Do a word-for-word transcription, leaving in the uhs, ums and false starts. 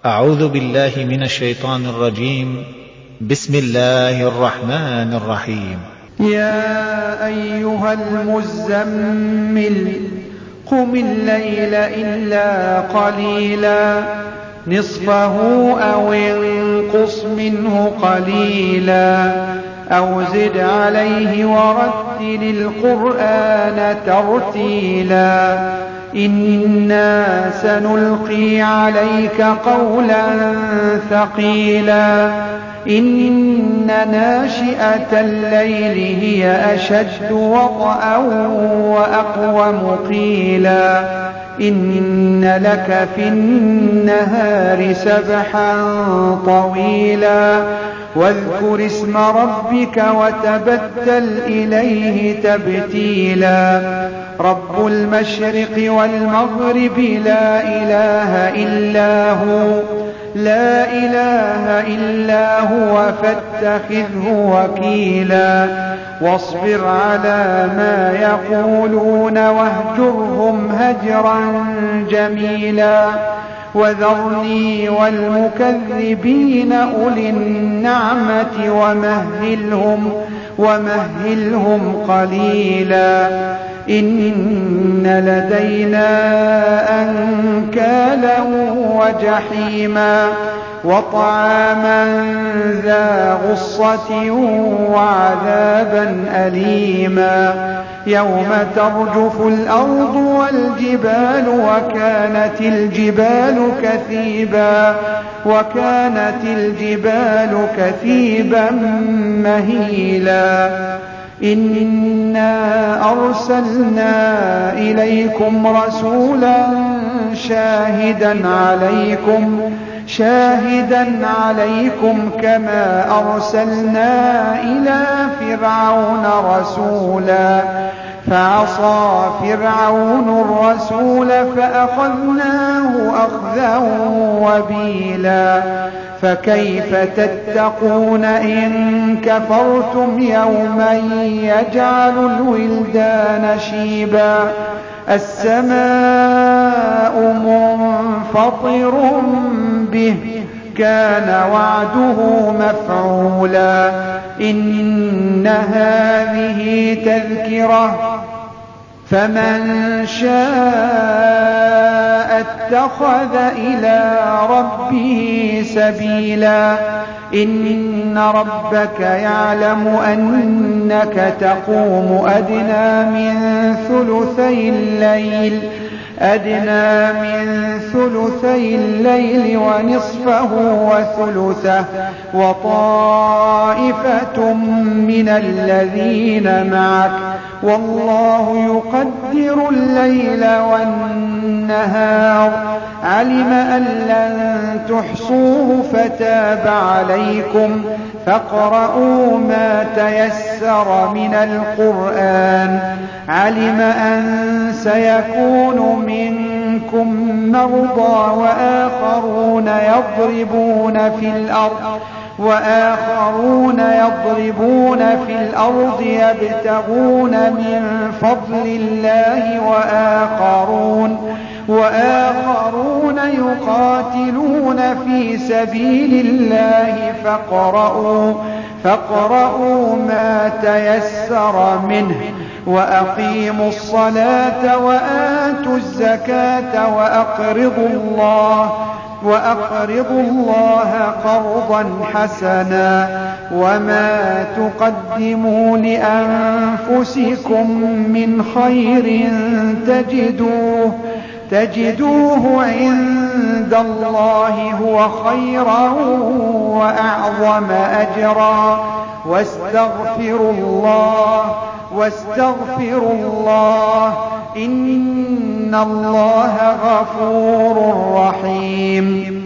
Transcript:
أعوذ بالله من الشيطان الرجيم. بسم الله الرحمن الرحيم. يا أيها المزمل قم الليل إلا قليلا نصفه أو انقص منه قليلا أو زد عليه ورتل القرآن ترتيلا إنا سنلقي عليك قولا ثقيلا إن ناشئة الليل هي أشد وطئا وأقوم قيلا إن لك في النهار سبحا طويلا واذكر اسم ربك وتبتل إليه تبتيلا رب المشرق والمغرب لا إله إلا هو لا إله إلا هو فاتخذه وكيلا واصبر على ما يقولون واهجرهم هجرا جميلا وذرني والمكذبين أولي النعمة ومهلهم ومهلهم قليلا إن لدينا أنكالا وجحيما وطعاما ذا غصة وعذابا أليما يوم ترجف الأرض والجبال وكانت الجبال كثيبا وكانت الجبال كثيبا مهيلا إنا أرسلنا إليكم رسولا شاهدا عليكم شاهدا عليكم كما أرسلنا إلى فرعون رسولا فعصى فرعون الرسول فأخذناه أخذا وبيلا فكيف تتقون إن كفرتم يوما يجعل الولدان شيبا السماء منفطر به كان وعده مفعولا إن هذه تذكرة فمن شاء اتخذ إلى ربه سبيلا إن ربك يعلم أنك تقوم أدنى من ثلثي الليل أدنى من ثلثي الليل ونصفه وثلثه وطائفة من الذين معك والله يقدر الليل والنهار علم أن لن تحصوه فتاب عليكم فاقرؤوا ما تيسر من القرآن علم أن سيكون منكم مرضى وآخرون يضربون في الأرض وآخرون يضربون في الأرض يبتغون من فضل الله وآخرون وآخرون يقاتلون في سبيل الله فاقرؤوا فاقرؤوا ما تيسر منه وأقيموا الصلاة وآتوا الزكاة وأقرضوا الله وأقرضوا الله قرضا حسنا وما تقدموا لأنفسكم من خير تجدوه تجدوه عند الله هو خيرا وأعظم أجرا واستغفروا الله واستغفروا الله إن الله غفور رحيم